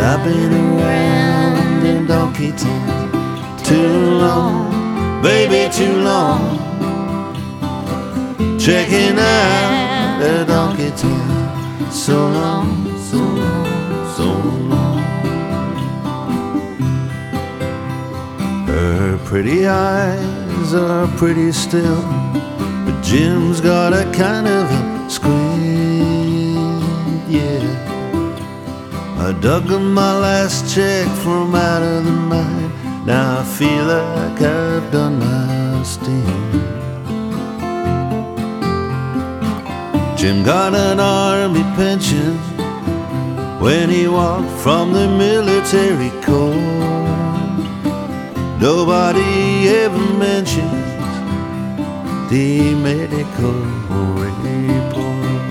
I've been around in Donkey Town too long, baby, too long. Checking out at Donkey Town so long, so long, so long. Her pretty eyes are pretty still, but Jim's got a kind of a squint, yeah. I dug up my last check from out of the mine. Now I feel like I've done my stint. Jim got an army pension when he walked from the military corps. Nobody ever mentions the medical report.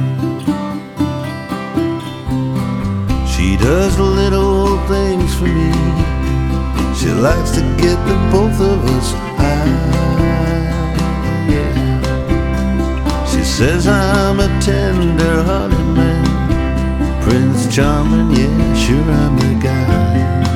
She does little things for me. She likes to get the both of us high, yeah. She says I'm a tender-hearted man, Prince Charming, yeah, sure I'm the guy.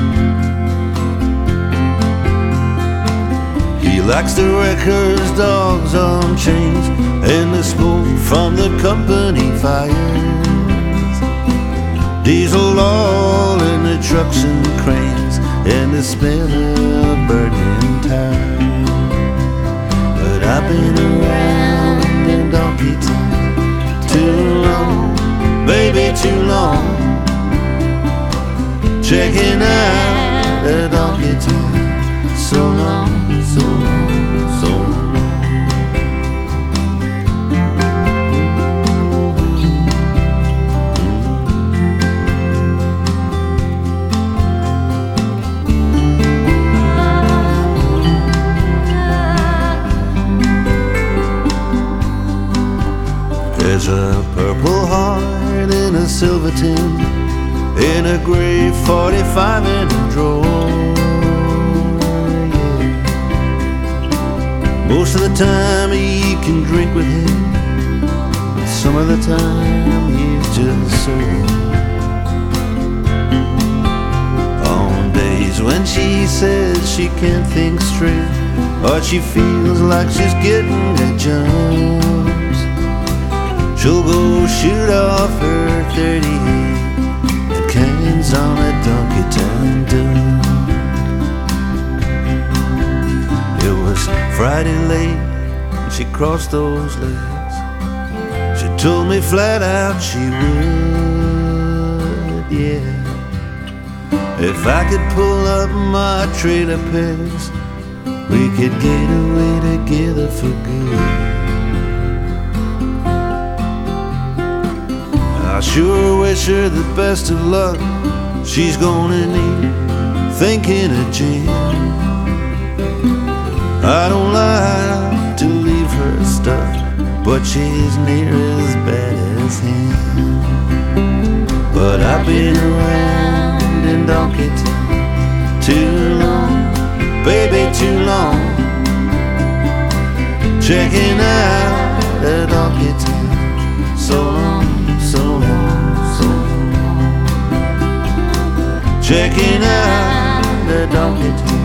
He likes the wreckers, dogs on chains, and the smoke from the company fires. Diesel oil in the trucks and cranes, and the smell of burning tires. But I've been around in Donkey Town too long, baby, too long. Checking out at Donkey Town so long, so long, so long. There's a purple heart in a silver tin, in a gray 45 in a drawer, yeah. Most of the time he can drink with him, but some of the time he's just sore. On days when she says she can't think straight, or she feels like she's getting the jumps, she'll go shoot off her 38 and cans on a Donkey Town dump. It was Friday late when she crossed those legs. She told me flat out she would, yeah. If I could pull up my trailer pegs, we could get away together for good. I sure wish her the best of luck. She's gonna need thinking of Jim. I don't like to leave her stuck, but she's near as bad as him. But I've been around in Donkey Town too long, baby, too long. Checking out at Donkey Town so long, so long, so long. Checking out the Donkey Town